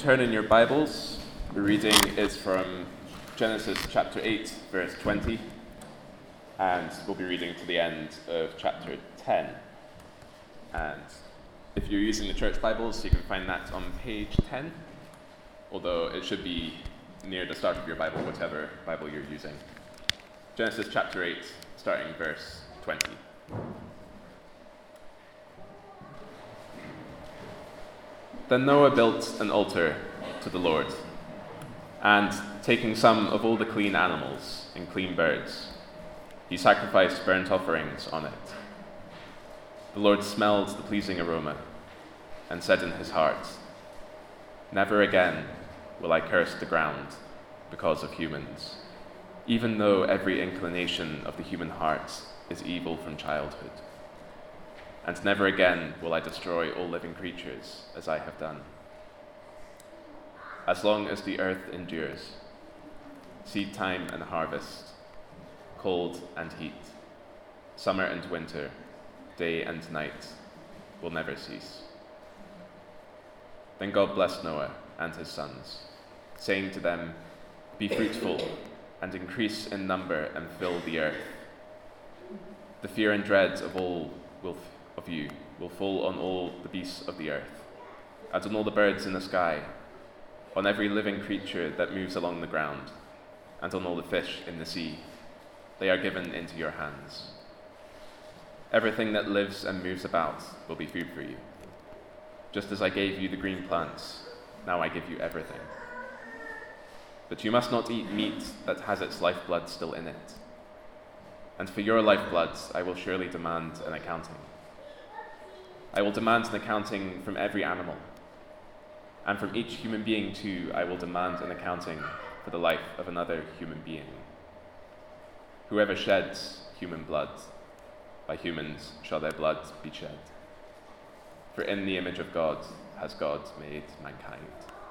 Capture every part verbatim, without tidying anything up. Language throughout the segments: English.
turn in your Bibles, the reading is from Genesis chapter eight, verse twenty, and we'll be reading to the end of chapter ten. And if you're using the church Bibles, you can find that on page ten, although it should be near the start of your Bible, whatever Bible you're using. Genesis chapter eight, starting verse twenty. Then Noah built an altar to the Lord, and taking some of all the clean animals and clean birds, he sacrificed burnt offerings on it. The Lord smelled the pleasing aroma and said in his heart, "Never again will I curse the ground because of humans, even though every inclination of the human heart is evil from childhood. And never again will I destroy all living creatures as I have done. As long as the earth endures, seed time and harvest, cold and heat, summer and winter, day and night will never cease." Then God blessed Noah and his sons, saying to them, "Be fruitful and increase in number and fill the earth. The fear and dread of all will of you will fall on all the beasts of the earth, and on all the birds in the sky, on every living creature that moves along the ground, and on all the fish in the sea. They are given into your hands. Everything that lives and moves about will be food for you. Just as I gave you the green plants, now I give you everything. But you must not eat meat that has its lifeblood still in it. And for your lifeblood I will surely demand an accounting. I will demand an accounting from every animal, and from each human being too I will demand an accounting for the life of another human being. Whoever sheds human blood, by humans shall their blood be shed. For in the image of God has God made mankind.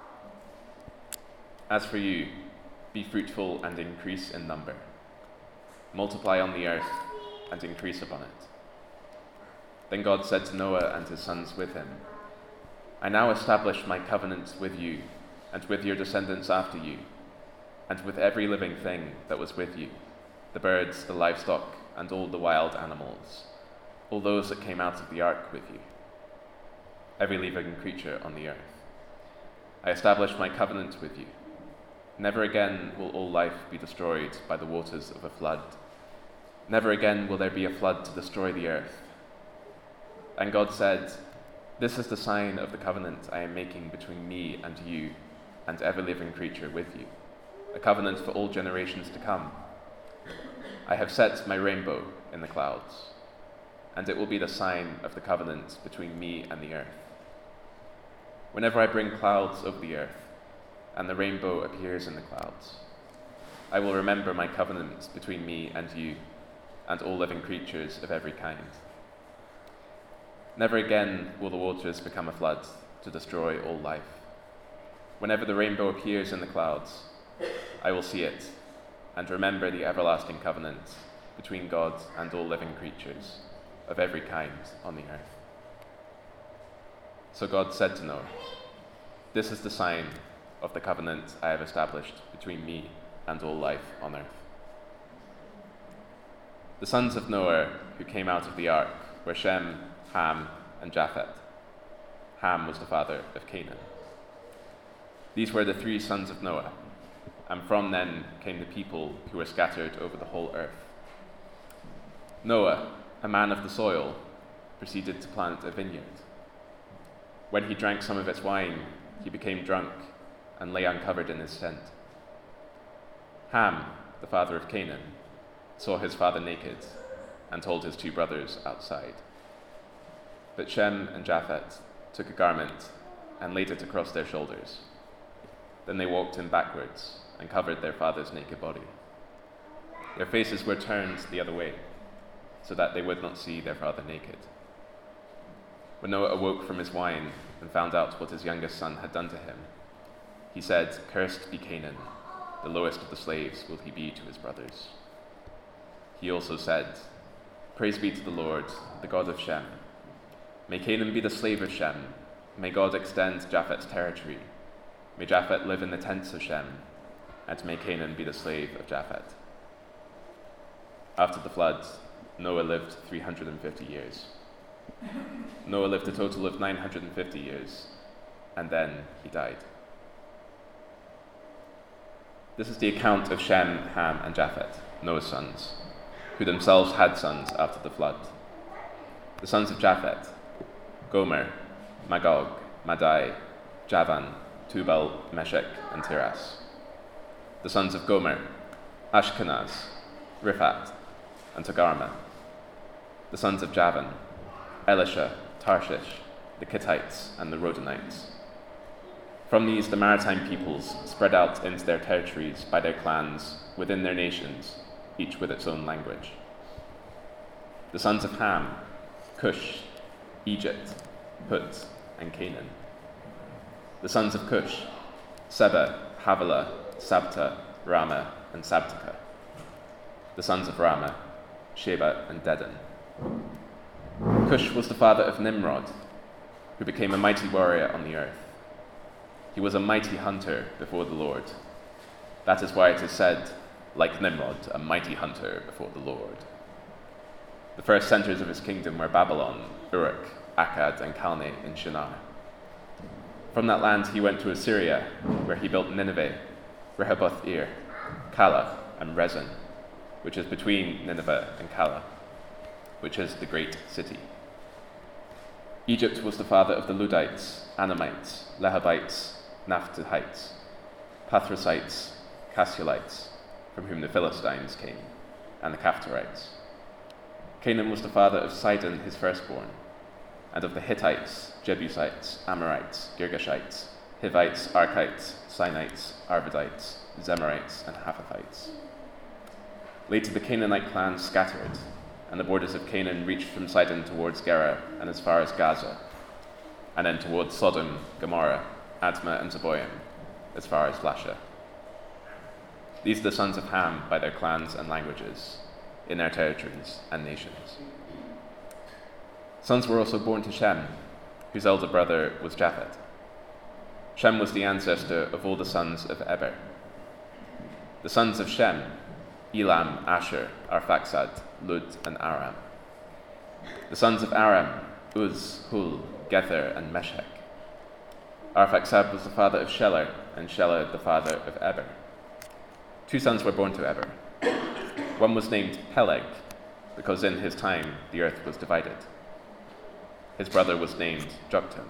As for you, be fruitful and increase in number. Multiply on the earth and increase upon it." Then God said to Noah and his sons with him, "I now establish my covenant with you and with your descendants after you, and with every living thing that was with you, the birds, the livestock, and all the wild animals, all those that came out of the ark with you, every living creature on the earth. I establish my covenant with you. Never again will all life be destroyed by the waters of a flood. Never again will there be a flood to destroy the earth." And God said, "This is the sign of the covenant I am making between me and you and every living creature with you, a covenant for all generations to come. I have set my rainbow in the clouds, and it will be the sign of the covenant between me and the earth. Whenever I bring clouds over the earth, and the rainbow appears in the clouds, I will remember my covenant between me and you and all living creatures of every kind. Never again will the waters become a flood to destroy all life. Whenever the rainbow appears in the clouds, I will see it and remember the everlasting covenant between God and all living creatures of every kind on the earth." So God said to Noah, "This is the sign of the covenant I have established between me and all life on earth." The sons of Noah who came out of the ark were Shem, Ham, and Japheth. Ham was the father of Canaan. These were the three sons of Noah, and from them came the people who were scattered over the whole earth. Noah, a man of the soil, proceeded to plant a vineyard. When he drank some of its wine, he became drunk and lay uncovered in his tent. Ham, the father of Canaan, saw his father naked and told his two brothers outside. But Shem and Japheth took a garment and laid it across their shoulders. Then they walked in backwards and covered their father's naked body. Their faces were turned the other way, so that they would not see their father naked. When Noah awoke from his wine and found out what his youngest son had done to him, he said, "Cursed be Canaan, the lowest of the slaves will he be to his brothers." He also said, "Praise be to the Lord, the God of Shem. May Canaan be the slave of Shem. May God extend Japheth's territory. May Japheth live in the tents of Shem, and may Canaan be the slave of Japheth. After the flood, Noah lived three hundred fifty years. Noah lived a total of nine hundred fifty years, and then he died. This is the account of Shem, Ham, and Japheth, Noah's sons, who themselves had sons after the flood. The sons of Japheth: Gomer, Magog, Madai, Javan, Tubal, Meshech, and Tiras. The sons of Gomer: Ashkenaz, Riphat, and Togarmah. The sons of Javan: Elisha, Tarshish, the Kittites, and the Rodanites. From these the maritime peoples spread out into their territories by their clans within their nations, each with its own language. The sons of Ham: Cush, Egypt, Put, and Canaan. The sons of Cush: Seba, Havilah, Sabta, Rama, and Sabteka. The sons of Rama: Sheba and Dedan. Cush was the father of Nimrod, who became a mighty warrior on the earth. He was a mighty hunter before the Lord. That is why it is said, like Nimrod, a mighty hunter before the Lord. The first centers of his kingdom were Babylon, Uruk, Akkad, and Calneh in Shinar. From that land he went to Assyria, where he built Nineveh, Rehoboth-ir, Calah, and Rezin, which is between Nineveh and Calah, which is the great city. Egypt was the father of the Ludites, Anamites, Lehabites, Naphtuhites, Pathrasites, Cassulites, from whom the Philistines came, and the Caphtorites. Canaan was the father of Sidon, his firstborn, and of the Hittites, Jebusites, Amorites, Girgashites, Hivites, Archites, Sinites, Arvadites, Zemarites, and Haphathites. Later the Canaanite clans scattered, and the borders of Canaan reached from Sidon towards Gerar and as far as Gaza, and then towards Sodom, Gomorrah, Admah, and Zeboim, as far as Lasha. These are the sons of Ham by their clans and languages, in their territories and nations. Sons were also born to Shem, whose elder brother was Japheth. Shem was the ancestor of all the sons of Eber. The sons of Shem: Elam, Asher, Arphaxad, Lud, and Aram. The sons of Aram: Uz, Hul, Gether, and Meshech. Arphaxad was the father of Shelah, and Shelah the father of Eber. Two sons were born to Eber. One was named Peleg, because in his time the earth was divided. His brother was named Joktan.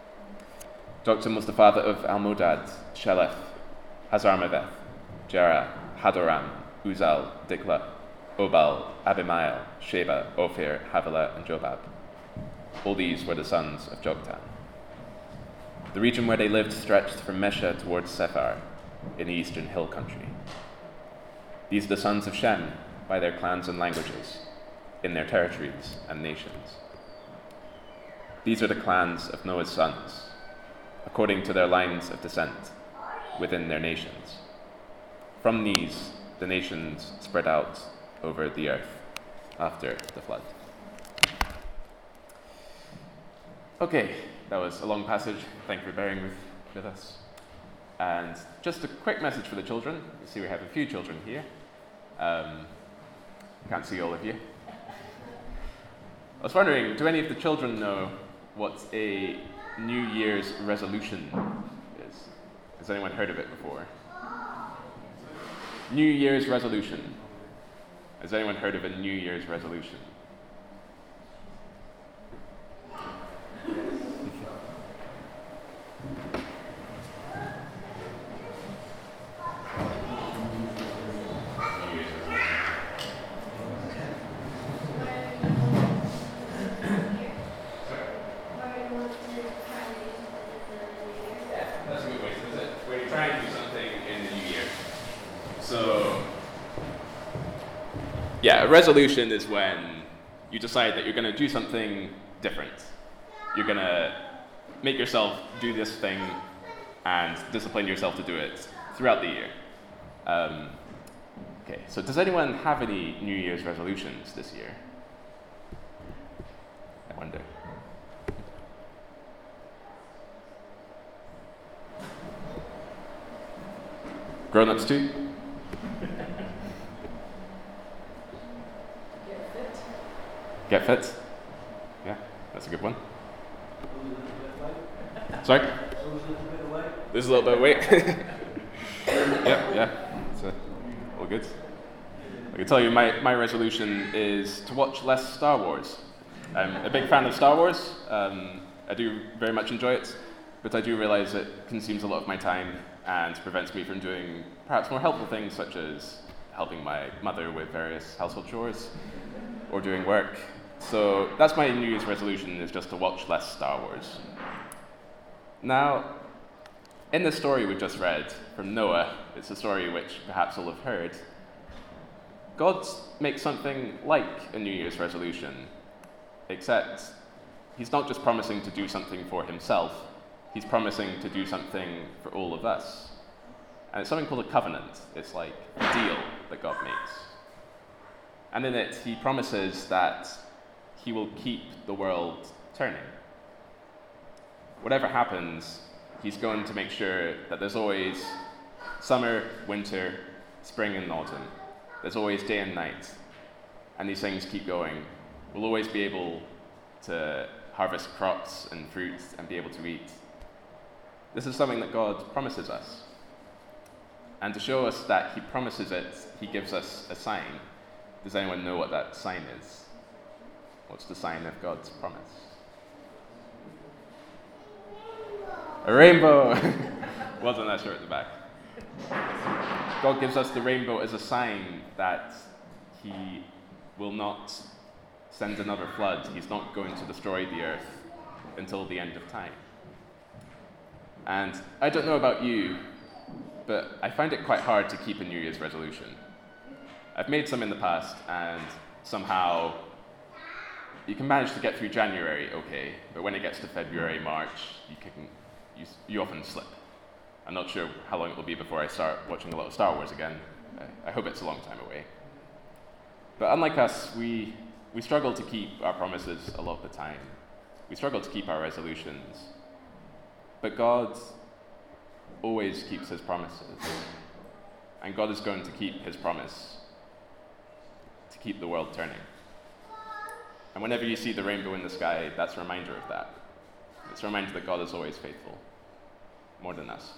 Joktan was the father of Almodad, Sheleth, Hazarmaveth, Jerah, Hadoram, Uzal, Dikla, Obal, Abimael, Sheba, Ophir, Havilah, and Jobab. All these were the sons of Joktan. The region where they lived stretched from Mesha towards Sephar, in the eastern hill country. These are the sons of Shem by their clans and languages, in their territories and nations. These are the clans of Noah's sons, according to their lines of descent, within their nations. From these, the nations spread out over the earth after the flood. Okay, that was a long passage. Thank you for bearing with, with us. And just a quick message for the children. You see we have a few children here. Um, can't see all of you. I was wondering, do any of the children know what a New Year's resolution is? Has anyone heard of it before? New Year's resolution. Has anyone heard of a New Year's resolution? Yeah, a resolution is when you decide that you're going to do something different. You're going to make yourself do this thing and discipline yourself to do it throughout the year. Um, okay, so does anyone have any New Year's resolutions this year? I wonder. Grown-ups too? Get fit. Get fit? Yeah, that's a good one. Sorry? Lose a little bit of weight. yeah, yeah. It's uh, all good. I can tell you my, my resolution is to watch less Star Wars. I'm a big fan of Star Wars. Um, I do very much enjoy it, but I do realize it consumes a lot of my time and prevents me from doing perhaps more helpful things such as helping my mother with various household chores or doing work. So that's my New Year's resolution, is just to watch less Star Wars. Now, in the story we just read from Noah, it's a story which perhaps you'll have heard, God makes something like a New Year's resolution, except he's not just promising to do something for himself, he's promising to do something for all of us. And it's something called a covenant. It's like a deal that God makes. And in it, he promises that he will keep the world turning. Whatever happens, he's going to make sure that there's always summer, winter, spring and autumn. There's always day and night. And these things keep going. We'll always be able to harvest crops and fruits and be able to eat. This is something that God promises us. And to show us that he promises it, he gives us a sign. Does anyone know what that sign is? What's the sign of God's promise? A rainbow! Wasn't that short at the back? God gives us the rainbow as a sign that he will not send another flood. He's not going to destroy the earth until the end of time. And I don't know about you, but I find it quite hard to keep a New Year's resolution. I've made some in the past, and somehow you can manage to get through January okay, but when it gets to February, March, you can you, you often slip. I'm not sure how long it will be before I start watching a lot of Star Wars again. I, I hope it's a long time away. But unlike us, we, we struggle to keep our promises a lot of the time. We struggle to keep our resolutions. But God always keeps his promises. And God is going to keep his promise to keep the world turning. And whenever you see the rainbow in the sky, that's a reminder of that. It's a reminder that God is always faithful, more than us.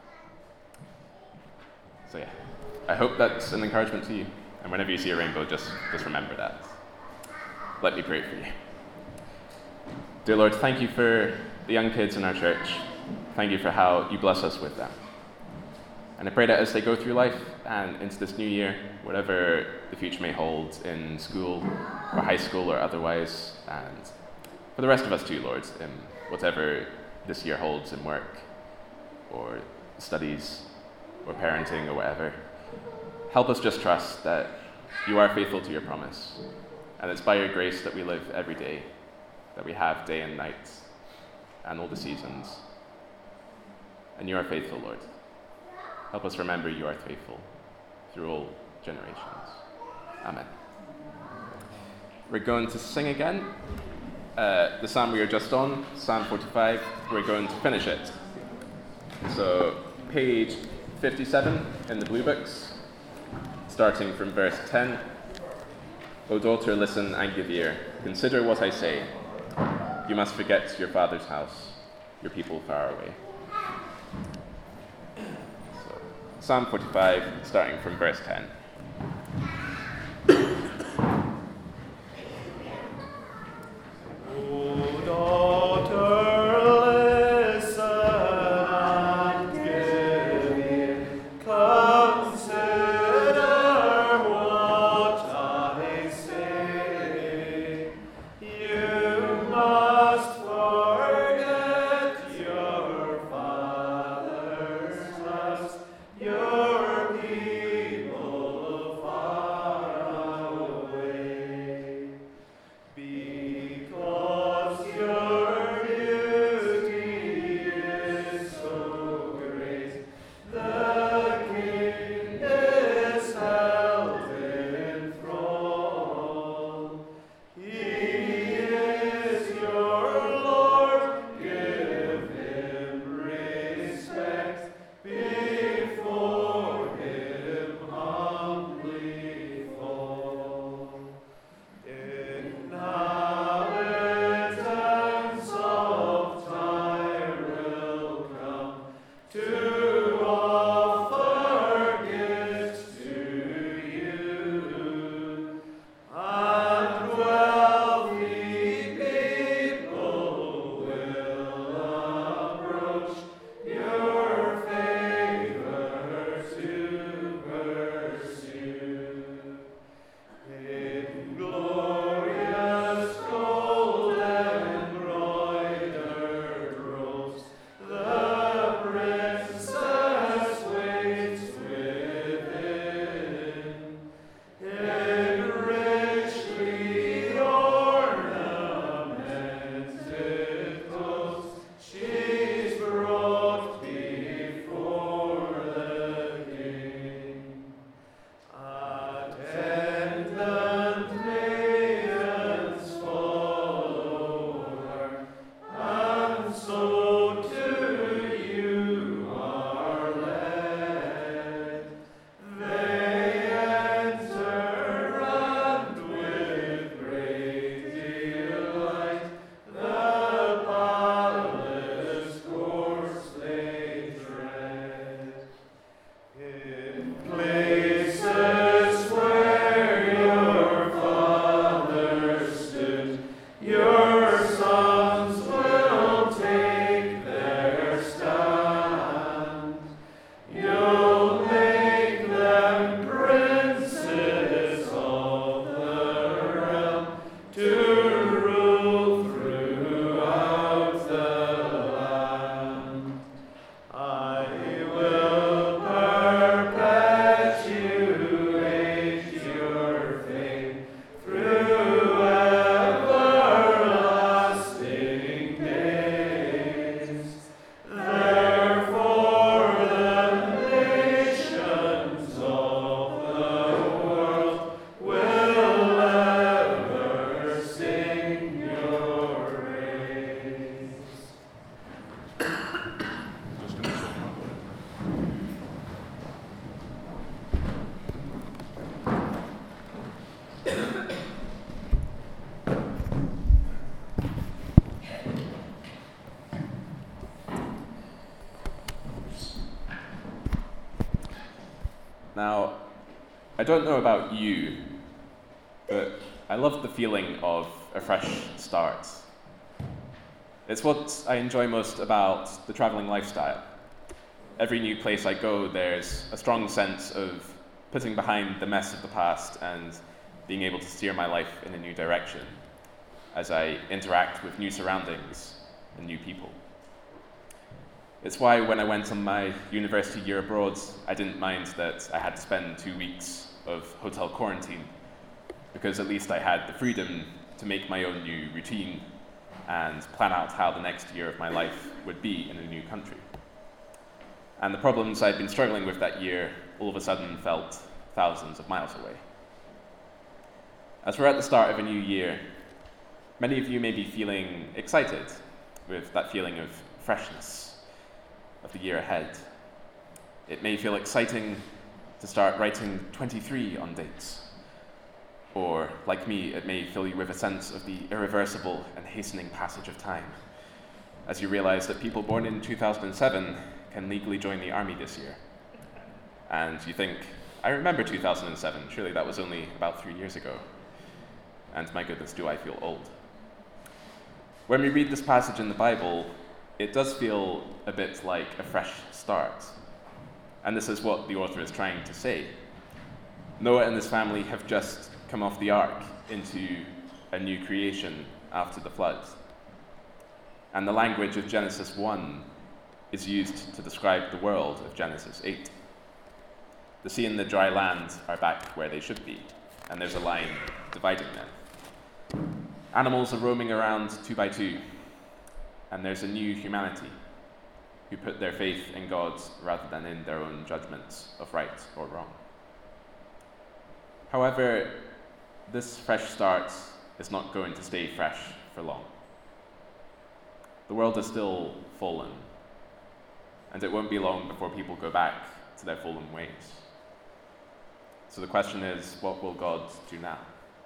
So yeah, I hope that's an encouragement to you. And whenever you see a rainbow, just, just remember that. Let me pray for you. Dear Lord, thank you for the young kids in our church. Thank you for how you bless us with them. And I pray that as they go through life and into this new year, whatever the future may hold in school or high school or otherwise, and for the rest of us too, Lord, in whatever this year holds in work or studies or parenting or whatever, help us just trust that you are faithful to your promise. And it's by your grace that we live every day, that we have day and night and all the seasons. And you are faithful, Lord. Help us remember you are faithful through all generations. Amen. We're going to sing again. Uh, the psalm we were just on, Psalm forty-five, we're going to finish it. So, page fifty-seven in the blue books, starting from verse ten. O daughter, listen and give ear. Consider what I say. You must forget your father's house, your people far away. So, Psalm forty-five, starting from verse ten. Your people Now, I don't know about you, but I love the feeling of a fresh start. It's what I enjoy most about the traveling lifestyle. Every new place I go, there's a strong sense of putting behind the mess of the past and being able to steer my life in a new direction as I interact with new surroundings and new people. It's why when I went on my university year abroad, I didn't mind that I had to spend two weeks of hotel quarantine, because at least I had the freedom to make my own new routine and plan out how the next year of my life would be in a new country. And the problems I'd been struggling with that year all of a sudden felt thousands of miles away. As we're at the start of a new year, many of you may be feeling excited with that feeling of freshness of the year ahead. It may feel exciting to start writing twenty-three on dates. Or, like me, it may fill you with a sense of the irreversible and hastening passage of time, as you realize that people born in two thousand seven can legally join the army this year. And you think, I remember two thousand seven, surely that was only about three years ago. And my goodness, do I feel old. When we read this passage in the Bible, it does feel a bit like a fresh start. And this is what the author is trying to say. Noah and his family have just come off the ark into a new creation after the flood. And the language of Genesis one is used to describe the world of Genesis eight. The sea and the dry land are back where they should be, and there's a line dividing them. Animals are roaming around two by two, and there's a new humanity who put their faith in God rather than in their own judgments of right or wrong. However, this fresh start is not going to stay fresh for long. The world is still fallen, and it won't be long before people go back to their fallen ways. So the question is, what will God do now?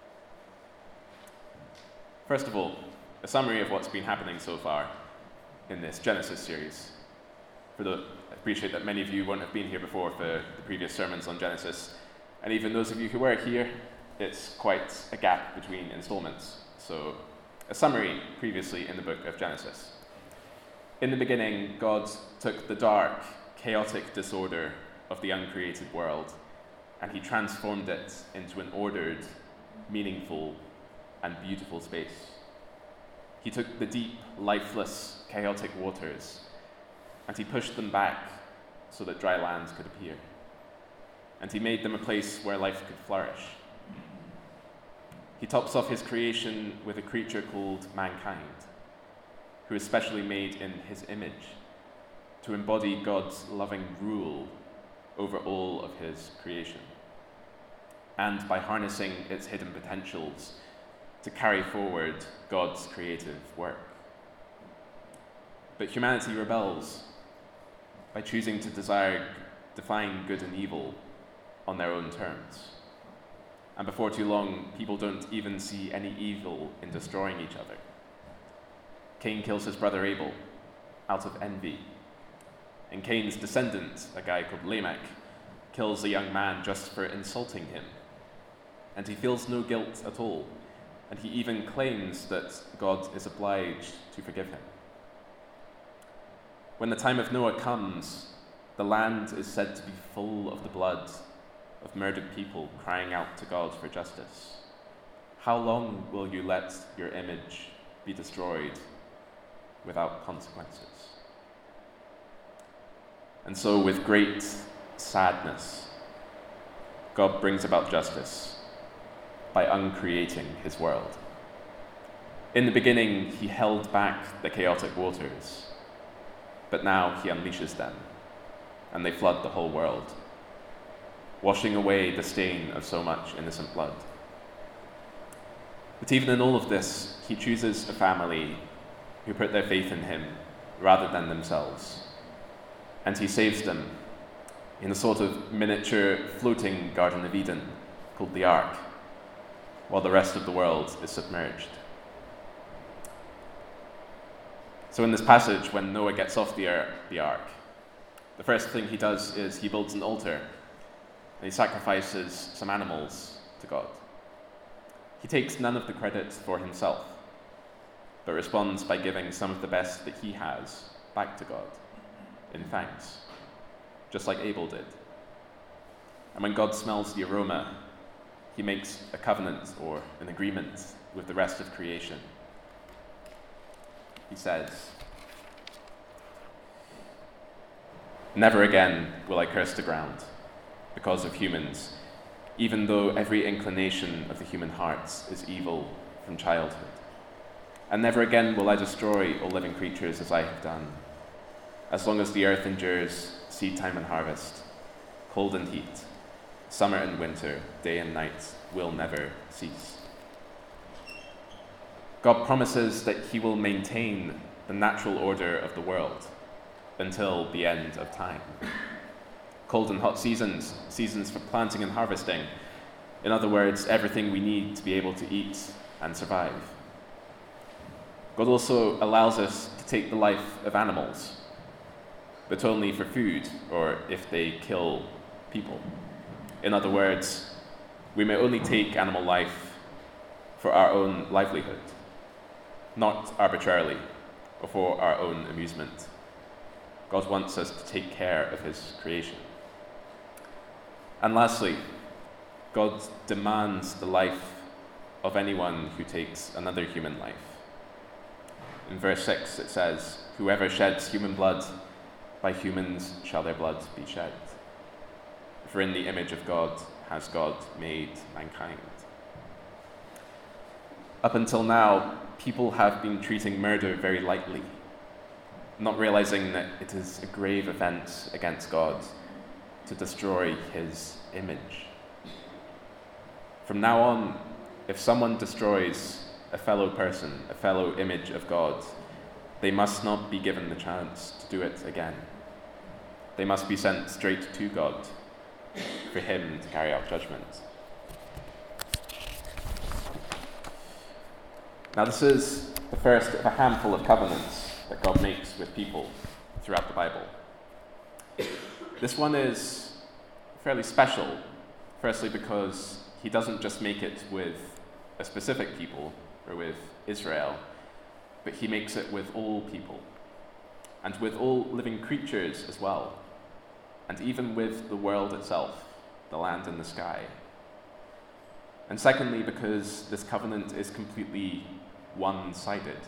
First of all, a summary of what's been happening so far in this Genesis series. For the, I appreciate that many of you won't have been here before for the previous sermons on Genesis, and even those of you who were here, it's quite a gap between installments. So, a summary previously in the book of Genesis. In the beginning, God took the dark, chaotic disorder of the uncreated world, and he transformed it into an ordered, meaningful, and beautiful space. He took the deep, lifeless, chaotic waters, and he pushed them back so that dry lands could appear. And he made them a place where life could flourish. He tops off his creation with a creature called mankind, who is specially made in his image, to embody God's loving rule over all of his creation, and by harnessing its hidden potentials to carry forward God's creative work. But humanity rebels by choosing to desire, define good and evil on their own terms. And before too long, people don't even see any evil in destroying each other. Cain kills his brother Abel out of envy. And Cain's descendant, a guy called Lamech, kills a young man just for insulting him. And he feels no guilt at all. And he even claims that God is obliged to forgive him. When the time of Noah comes, the land is said to be full of the blood of murdered people crying out to God for justice. How long will you let your image be destroyed without consequences? And so, with great sadness, God brings about justice by uncreating his world. In the beginning, he held back the chaotic waters, but now he unleashes them, and they flood the whole world, washing away the stain of so much innocent blood. But even in all of this, he chooses a family who put their faith in him rather than themselves. And he saves them in a sort of miniature floating Garden of Eden called the Ark, while the rest of the world is submerged. So in this passage, when Noah gets off the, ar- the Ark, the first thing he does is he builds an altar and he sacrifices some animals to God. He takes none of the credit for himself, but responds by giving some of the best that he has back to God in thanks, just like Abel did. And when God smells the aroma, he makes a covenant or an agreement with the rest of creation. He says, "Never again will I curse the ground because of humans, even though every inclination of the human heart is evil from childhood. And never again will I destroy all living creatures as I have done. As long as the earth endures, seed time and harvest, cold and heat, summer and winter, day and night will never cease." God promises that he will maintain the natural order of the world until the end of time. Cold and hot seasons, seasons for planting and harvesting. In other words, everything we need to be able to eat and survive. God also allows us to take the life of animals, but only for food or if they kill people. In other words, we may only take animal life for our own livelihood, not arbitrarily or for our own amusement. God wants us to take care of his creation. And lastly, God demands the life of anyone who takes another human life. In verse six it says, "Whoever sheds human blood, by humans shall their blood be shed. For in the image of God has God made mankind." Up until now, people have been treating murder very lightly, not realizing that it is a grave offense against God to destroy his image. From now on, if someone destroys a fellow person, a fellow image of God, they must not be given the chance to do it again. They must be sent straight to God for him to carry out judgment. Now, this is the first of a handful of covenants that God makes with people throughout the Bible. This one is fairly special, firstly because he doesn't just make it with a specific people or with Israel, but he makes it with all people and with all living creatures as well, and even with the world itself, the land and the sky. And secondly, because this covenant is completely one-sided.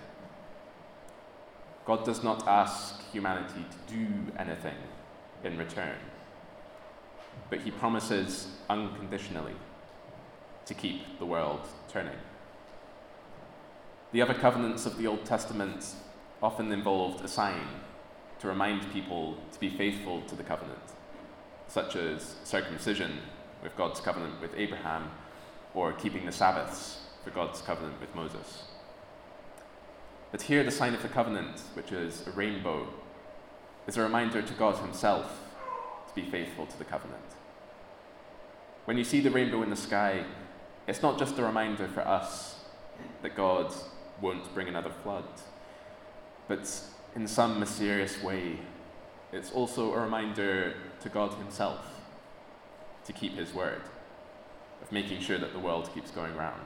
God does not ask humanity to do anything in return, but he promises unconditionally to keep the world turning. The other covenants of the Old Testament often involved a sign to remind people to be faithful to the covenant, such as circumcision with God's covenant with Abraham, or keeping the Sabbaths for God's covenant with Moses. But here the sign of the covenant, which is a rainbow, is a reminder to God himself to be faithful to the covenant. When you see the rainbow in the sky, it's not just a reminder for us that God won't bring another flood, but in some mysterious way, it's also a reminder to God himself to keep his word, of making sure that the world keeps going round.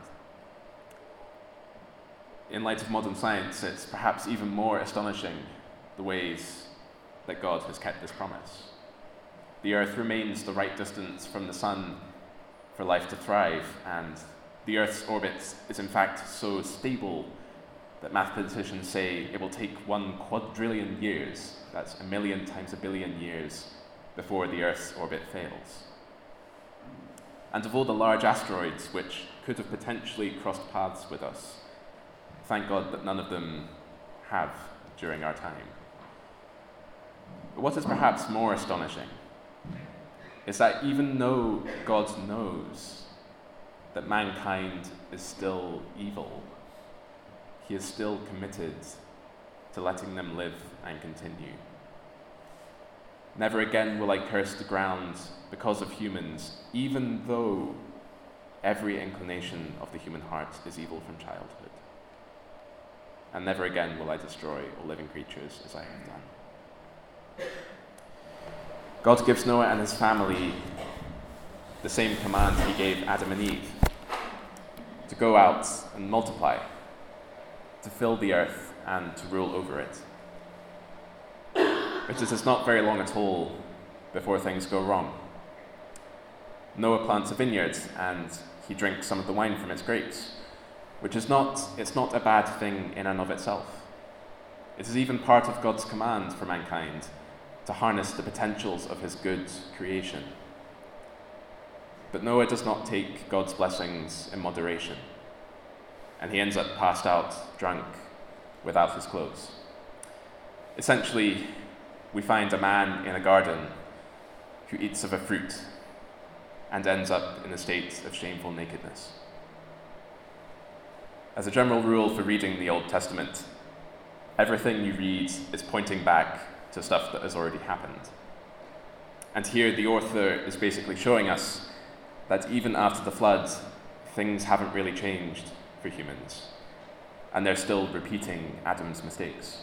In light of modern science, it's perhaps even more astonishing the ways that God has kept this promise. The earth remains the right distance from the sun for life to thrive, and the earth's orbit is in fact so stable that mathematicians say it will take one quadrillion years, that's a million times a billion years, before the earth's orbit fails. And of all the large asteroids which could have potentially crossed paths with us, thank God that none of them have during our time. But what is perhaps more astonishing is that even though God knows that mankind is still evil, he is still committed to letting them live and continue. Never again will I curse the ground because of humans, even though every inclination of the human heart is evil from childhood. And never again will I destroy all living creatures as I have done. God gives Noah and his family the same command he gave Adam and Eve, to go out and multiply, to fill the earth and to rule over it. But it is not very long at all before things go wrong. Noah plants a vineyard and he drinks some of the wine from its grapes, which is not, it's not a bad thing in and of itself. It is even part of God's command for mankind to harness the potentials of his good creation. But Noah does not take God's blessings in moderation, and he ends up passed out, drunk, without his clothes. Essentially, we find a man in a garden who eats of a fruit and ends up in a state of shameful nakedness. As a general rule for reading the Old Testament, everything you read is pointing back to stuff that has already happened. And here the author is basically showing us that even after the flood, things haven't really changed for humans, and they're still repeating Adam's mistakes.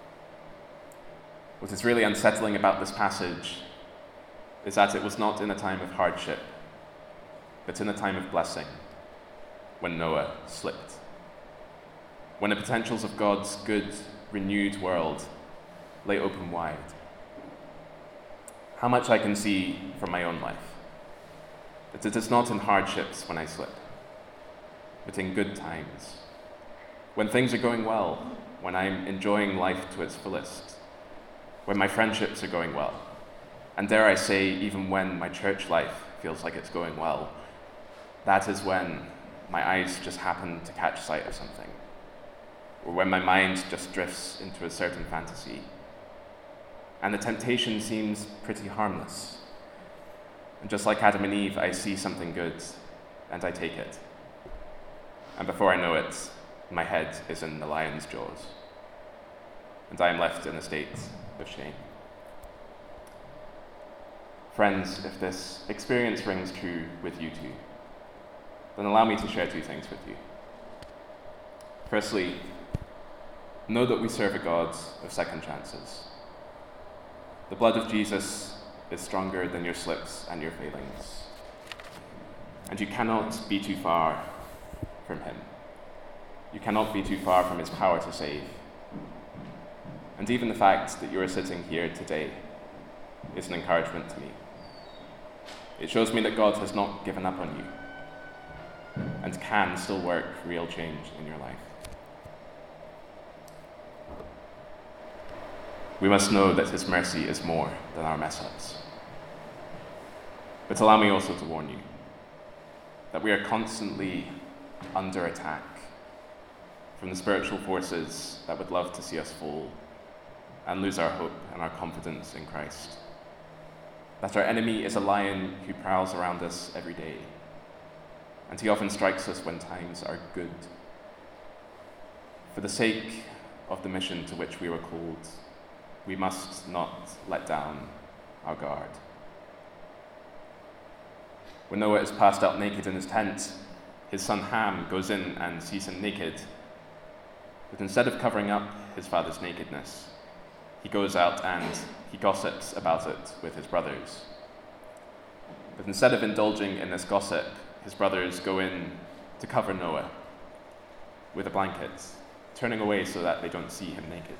What is really unsettling about this passage is that it was not in a time of hardship, but in a time of blessing, when Noah slipped. When the potentials of God's good, renewed world lay open wide. How much I can see from my own life, that it is not in hardships when I slip, but in good times, when things are going well, when I'm enjoying life to its fullest, when my friendships are going well, and dare I say, even when my church life feels like it's going well, that is when my eyes just happen to catch sight of something, or when my mind just drifts into a certain fantasy, and the temptation seems pretty harmless. And just like Adam and Eve, I see something good, and I take it. And before I know it, my head is in the lion's jaws, and I am left in a state of shame. Friends, if this experience rings true with you too, then allow me to share two things with you. Firstly, know that we serve a God of second chances. The blood of Jesus is stronger than your slips and your failings, and you cannot be too far from him. You cannot be too far from his power to save. And even the fact that you are sitting here today is an encouragement to me. It shows me that God has not given up on you and can still work real change in your life. We must know that his mercy is more than our mess-ups. But allow me also to warn you that we are constantly under attack from the spiritual forces that would love to see us fall and lose our hope and our confidence in Christ. That our enemy is a lion who prowls around us every day, and he often strikes us when times are good. For the sake of the mission to which we were called, we must not let down our guard. When Noah is passed out naked in his tent, his son Ham goes in and sees him naked. But instead of covering up his father's nakedness, he goes out and he gossips about it with his brothers. But instead of indulging in this gossip, his brothers go in to cover Noah with a blanket, turning away so that they don't see him naked.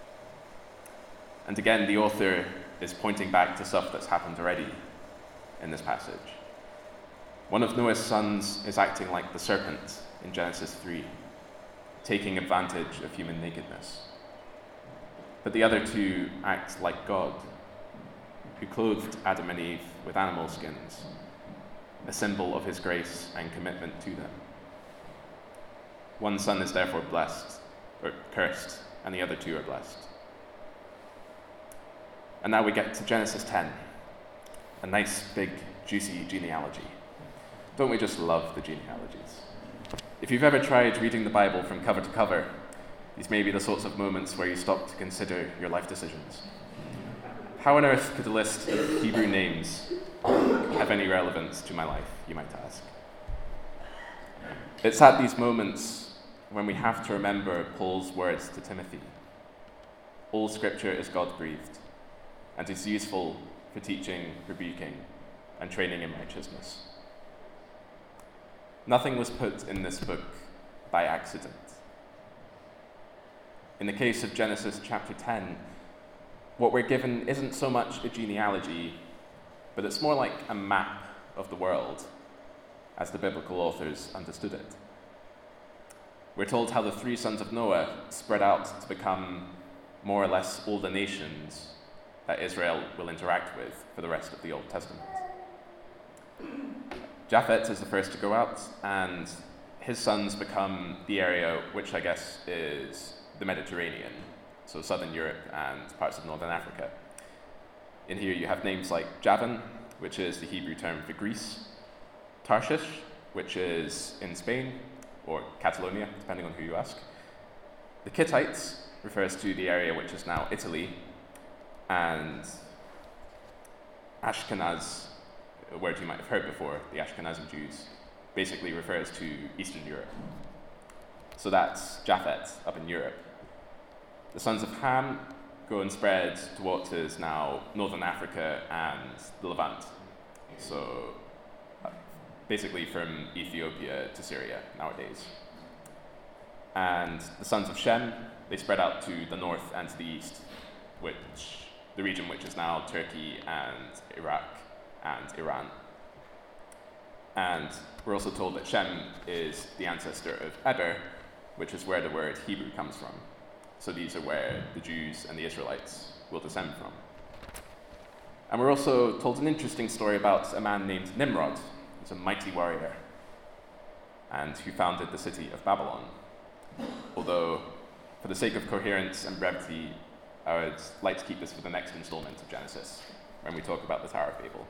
And again, the author is pointing back to stuff that's happened already in this passage. One of Noah's sons is acting like the serpent in Genesis three, taking advantage of human nakedness. But the other two act like God, who clothed Adam and Eve with animal skins, a symbol of his grace and commitment to them. One son is therefore blessed, or cursed, and the other two are blessed. And now we get to Genesis ten, a nice, big, juicy genealogy. Don't we just love the genealogies? If you've ever tried reading the Bible from cover to cover, these may be the sorts of moments where you stop to consider your life decisions. How on earth could a list of Hebrew names have any relevance to my life, you might ask? It's at these moments when we have to remember Paul's words to Timothy. All scripture is God-breathed and is useful for teaching, rebuking, and training in righteousness. Nothing was put in this book by accident. In the case of Genesis chapter ten, what we're given isn't so much a genealogy, but it's more like a map of the world, as the biblical authors understood it. We're told how the three sons of Noah spread out to become more or less all the nations that Israel will interact with for the rest of the Old Testament. Japheth is the first to go out, and his sons become the area which I guess is the Mediterranean, so southern Europe and parts of northern Africa. In here you have names like Javan, which is the Hebrew term for Greece, Tarshish, which is in Spain, or Catalonia, depending on who you ask. The Kittites refers to the area which is now Italy, and Ashkenaz, a word you might have heard before, the Ashkenazi Jews, basically refers to Eastern Europe. So that's Japheth up in Europe. The sons of Ham go and spread to what is now northern Africa and the Levant. So uh, basically from Ethiopia to Syria nowadays. And the sons of Shem, they spread out to the north and to the east, which the region which is now Turkey and Iraq and Iran. And we're also told that Shem is the ancestor of Eber, which is where the word Hebrew comes from. So these are where the Jews and the Israelites will descend from. And we're also told an interesting story about a man named Nimrod, who's a mighty warrior, and who founded the city of Babylon. Although, for the sake of coherence and brevity, I would like to keep this for the next installment of Genesis, when we talk about the Tower of Babel.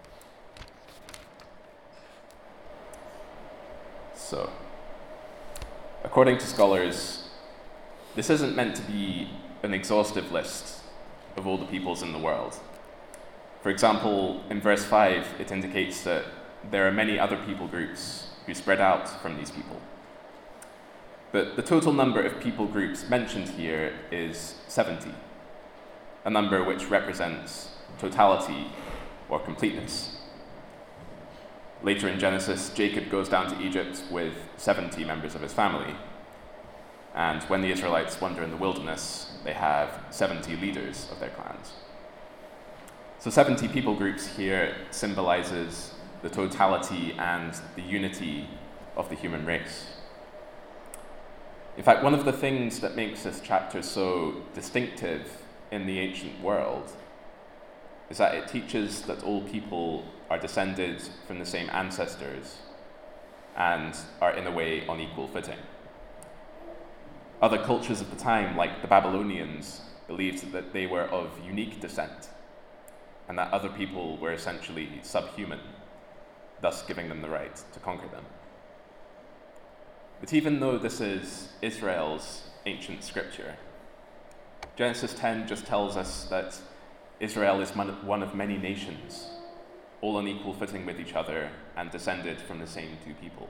So, according to scholars, this isn't meant to be an exhaustive list of all the peoples in the world. For example, in verse five, it indicates that there are many other people groups who spread out from these people. But the total number of people groups mentioned here is seventy, a number which represents totality or completeness. Later in Genesis, Jacob goes down to Egypt with seventy members of his family. And when the Israelites wander in the wilderness, they have seventy leaders of their clans. So seventy people groups here symbolizes the totality and the unity of the human race. In fact, one of the things that makes this chapter so distinctive in the ancient world is that it teaches that all people are descended from the same ancestors and are in a way on equal footing. Other cultures of the time, like the Babylonians, believed that they were of unique descent and that other people were essentially subhuman, thus giving them the right to conquer them. But even though this is Israel's ancient scripture, Genesis ten just tells us that Israel is one of many nations, all on equal footing with each other and descended from the same two people.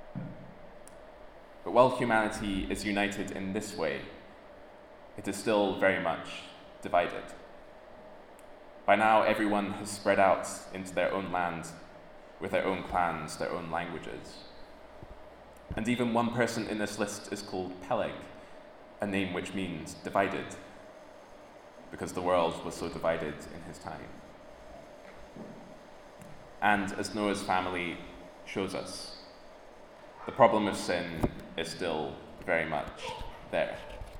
But while humanity is united in this way, it is still very much divided. By now, everyone has spread out into their own land with their own clans, their own languages. And even one person in this list is called Peleg, a name which means divided, because the world was so divided in his time. And as Noah's family shows us, the problem of sin is still very much there.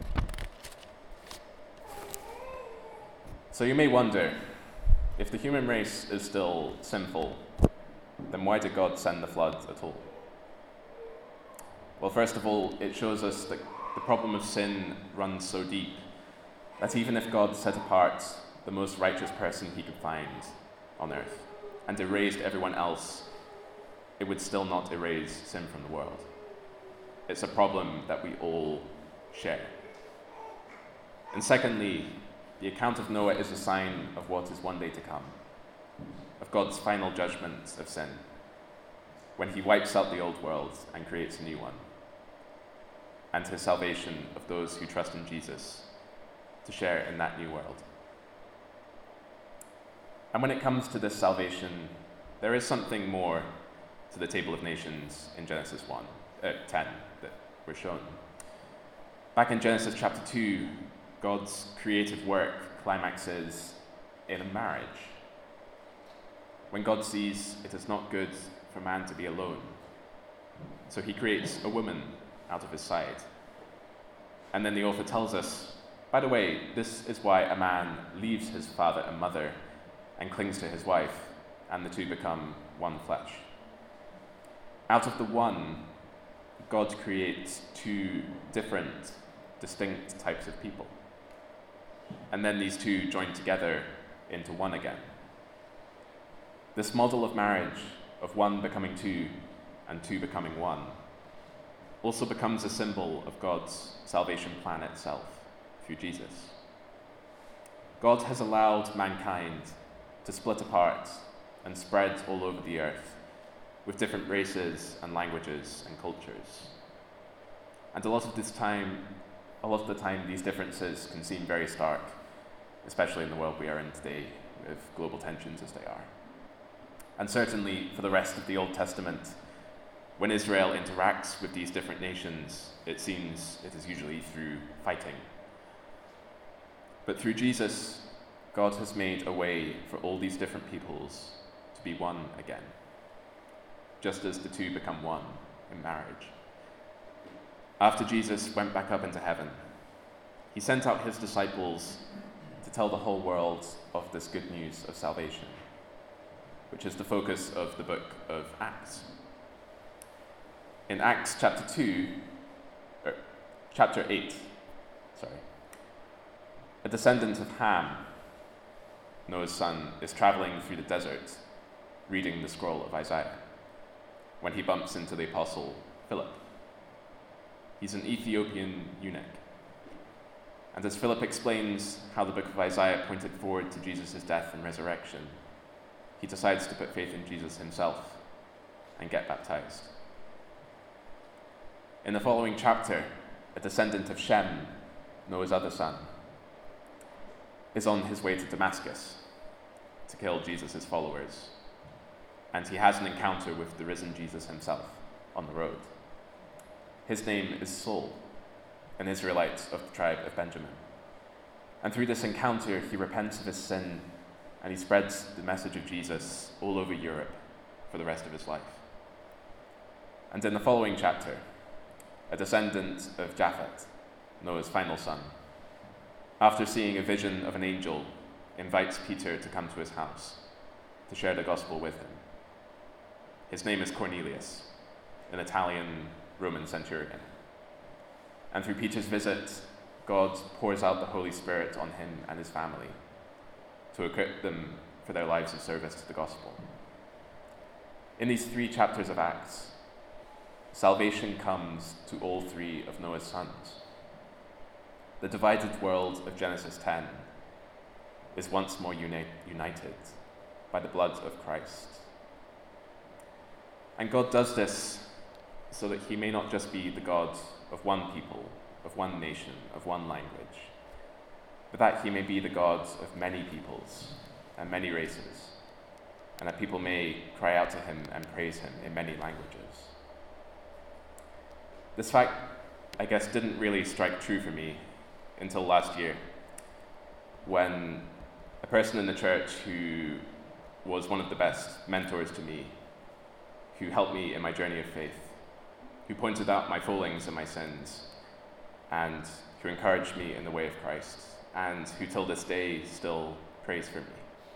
So you may wonder, if the human race is still sinful, then why did God send the flood at all? Well, first of all, it shows us that the problem of sin runs so deep that even if God set apart the most righteous person he could find on earth and erased everyone else, it would still not erase sin from the world. It's a problem that we all share. And secondly, the account of Noah is a sign of what is one day to come, of God's final judgment of sin, when he wipes out the old world and creates a new one, and his salvation of those who trust in Jesus to share in that new world. And when it comes to this salvation, there is something more to the Table of Nations in Genesis one, uh, ten that we're shown. Back in Genesis chapter two, God's creative work climaxes in a marriage. When God sees it is not good for man to be alone, so he creates a woman out of his side. And then the author tells us, by the way, this is why a man leaves his father and mother and clings to his wife, and the two become one flesh. Out of the one, God creates two different, distinct types of people. And then these two join together into one again. This model of marriage, of one becoming two and two becoming one, also becomes a symbol of God's salvation plan itself through Jesus. God has allowed mankind to split apart and spread all over the earth with different races and languages and cultures. And a lot of this time, a lot of the time, these differences can seem very stark, especially in the world we are in today, with global tensions as they are. And certainly for the rest of the Old Testament, when Israel interacts with these different nations, it seems it is usually through fighting. But through Jesus, God has made a way for all these different peoples to be one again, just as the two become one in marriage. After Jesus went back up into heaven, he sent out his disciples to tell the whole world of this good news of salvation, which is the focus of the book of Acts. In Acts chapter two, or chapter eight, sorry, a descendant of Ham, Noah's son, is traveling through the desert, reading the scroll of Isaiah, when he bumps into the apostle Philip. He's an Ethiopian eunuch. And as Philip explains how the book of Isaiah pointed forward to Jesus' death and resurrection, he decides to put faith in Jesus himself and get baptized. In the following chapter, a descendant of Shem, Noah's other son, is on his way to Damascus to kill Jesus' followers, and he has an encounter with the risen Jesus himself on the road. His name is Saul, an Israelite of the tribe of Benjamin. And through this encounter, he repents of his sin, and he spreads the message of Jesus all over Europe for the rest of his life. And in the following chapter, a descendant of Japhet, Noah's final son, after seeing a vision of an angel, invites Peter to come to his house to share the gospel with him. His name is Cornelius, an Italian Roman centurion. And through Peter's visit, God pours out the Holy Spirit on him and his family to equip them for their lives of service to the gospel. In these three chapters of Acts, salvation comes to all three of Noah's sons. The divided world of Genesis ten is once more uni- united by the blood of Christ. And God does this so that he may not just be the God of one people, of one nation, of one language, but that he may be the God of many peoples and many races, and that people may cry out to him and praise him in many languages. This fact, I guess, didn't really strike true for me until last year, when a person in the church who was one of the best mentors to me, who helped me in my journey of faith, who pointed out my fallings and my sins, and who encouraged me in the way of Christ, and who till this day still prays for me,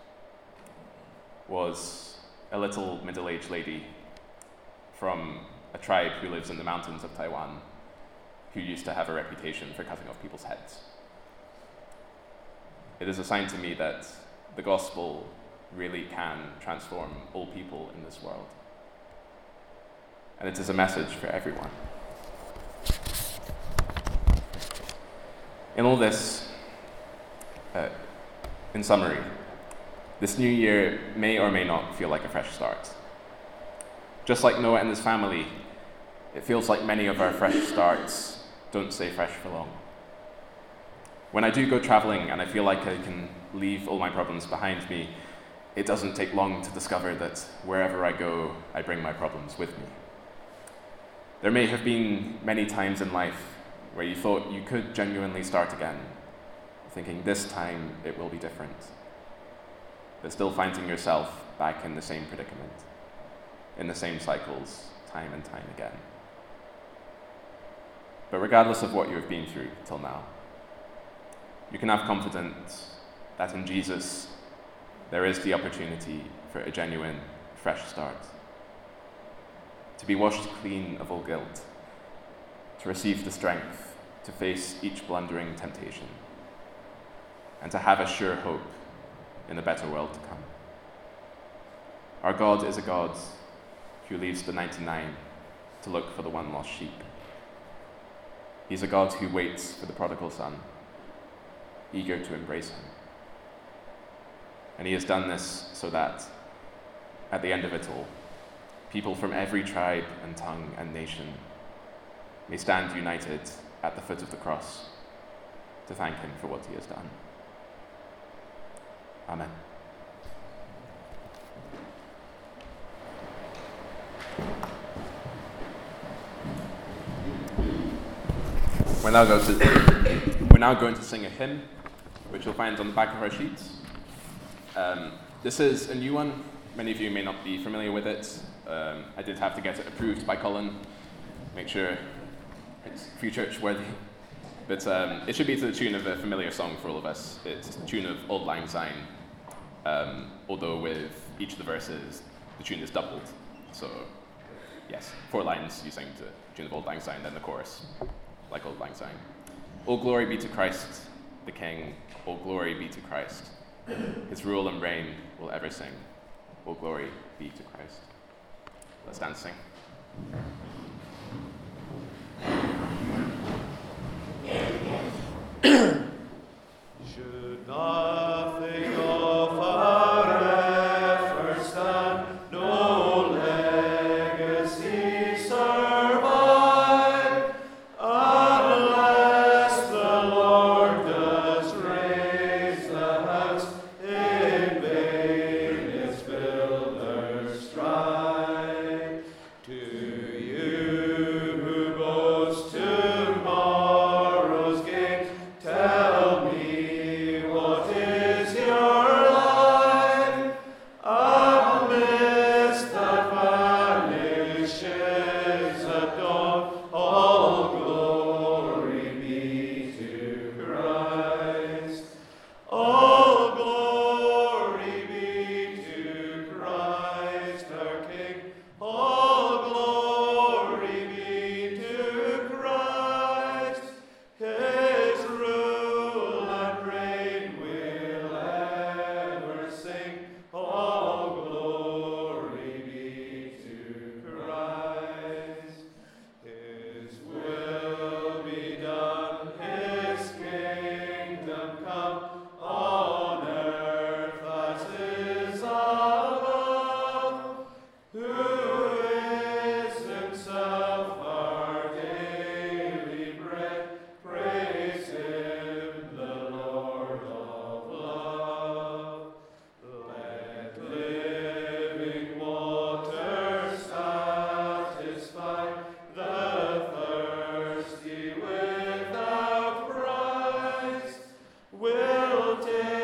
was a little middle-aged lady from a tribe who lives in the mountains of Taiwan, who used to have a reputation for cutting off people's heads. It is a sign to me that the gospel really can transform all people in this world. And it is a message for everyone. In all this, uh, in summary, this new year may or may not feel like a fresh start. Just like Noah and his family, it feels like many of our fresh starts don't stay fresh for long. When I do go traveling and I feel like I can leave all my problems behind me, it doesn't take long to discover that wherever I go, I bring my problems with me. There may have been many times in life where you thought you could genuinely start again, thinking this time it will be different, but still finding yourself back in the same predicament, in the same cycles, time and time again. But regardless of what you have been through till now, you can have confidence that in Jesus there is the opportunity for a genuine, fresh start. To be washed clean of all guilt, to receive the strength to face each blundering temptation, and to have a sure hope in a better world to come. Our God is a God who leaves the ninety-nine to look for the one lost sheep. He's a God who waits for the prodigal son, eager to embrace him. And he has done this so that, at the end of it all, people from every tribe and tongue and nation may stand united at the foot of the cross to thank him for what he has done. Amen. We're now, going to, we're now going to sing a hymn, which you'll find on the back of our sheets. Um, this is a new one. Many of you may not be familiar with it. Um, I did have to get it approved by Colin, make sure it's Free Church worthy. But um, it should be to the tune of a familiar song for all of us. It's the tune of Auld Lang Syne, um, although with each of the verses, the tune is doubled. So, yes, four lines you sing to the tune of Auld Lang Syne, then the chorus, like Auld Lang Syne. All glory be to Christ, the King. All glory be to Christ. His rule and reign will ever sing. All glory be to Christ. Let's stand and sing. Should nothing of our efforts stand, no legacy survive, unless the Lord does raise the house, in vain its builders strive. To you who boast tomorrow's gain, tell me what is your life amidst that vanishes at dawn. All glory be to Christ. All glory be to Christ our King. All glory be to Christ. His rule and reign will ever sing. All glory be to Christ. His will be done, his kingdom come, on earth as is above. Who is himself our daily bread, praise him, the Lord of love. Let living water satisfy the thirsty without price. Will take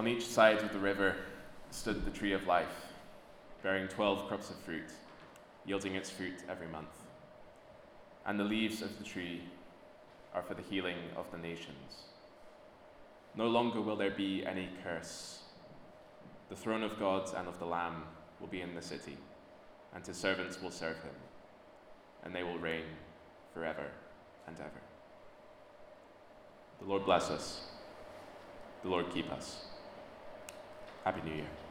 On each side of the river stood the tree of life, bearing twelve crops of fruit, yielding its fruit every month. And the leaves of the tree are for the healing of the nations. No longer will there be any curse. The throne of God and of the Lamb will be in the city, and his servants will serve him, and they will reign forever and ever. The Lord bless us. The Lord keep us. Happy New Year.